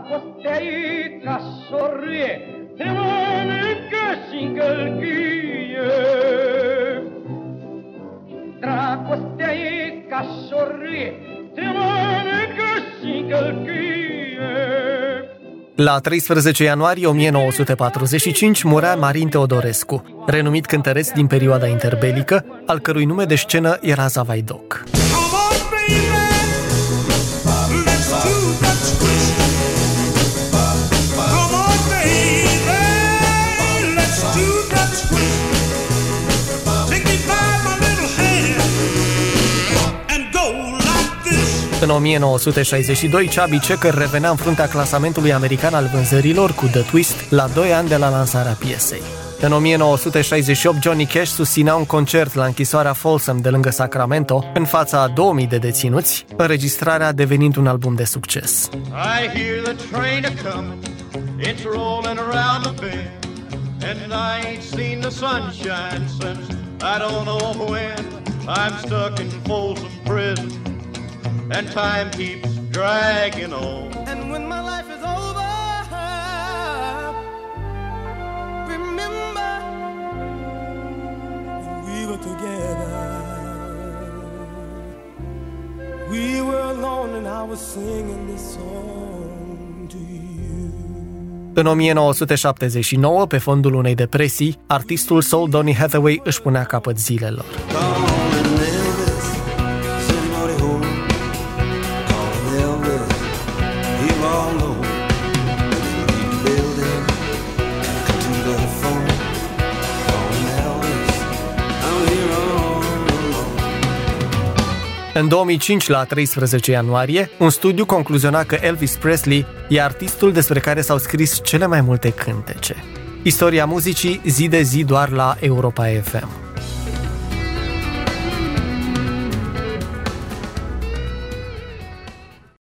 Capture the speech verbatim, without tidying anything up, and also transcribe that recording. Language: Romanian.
Dragostea-i ca sorie, te mănâncă și încălchie. Dragostea-i ca sorie, te mănâncă și încălchie. La treisprezece ianuarie o mie nouă sute patruzeci și cinci murea Marin Teodorescu, renumit cântăreț din perioada interbelică, al cărui nume de scenă era Zavaidoc. În o mie nouă sute șaizeci și doi, Chubby Checker revenea în fruntea clasamentului american al vânzărilor cu The Twist la doi ani de la lansarea piesei. În o mie nouă sute șaizeci și opt, Johnny Cash susținea un concert la închisoarea Folsom de lângă Sacramento, în fața a două mii de deținuți, înregistrarea devenind un album de succes. I hear the train a-comin', it's rollin' around the bend, and I ain't seen the sunshine since I don't know when. I'm stuck in Folsom Prison, and time keeps dragging on. And when my life is over, remember we were together. We were alone and I was singing this song to you. În o mie nouă sute șaptezeci și nouă, pe fondul unei depresii, artistul soul Donny Hathaway își punea capăt zilelor. În două mii cinci, la treisprezece ianuarie, un studiu concluziona că Elvis Presley e artistul despre care s-au scris cele mai multe cântece. Istoria muzicii zi de zi doar la Europa F M.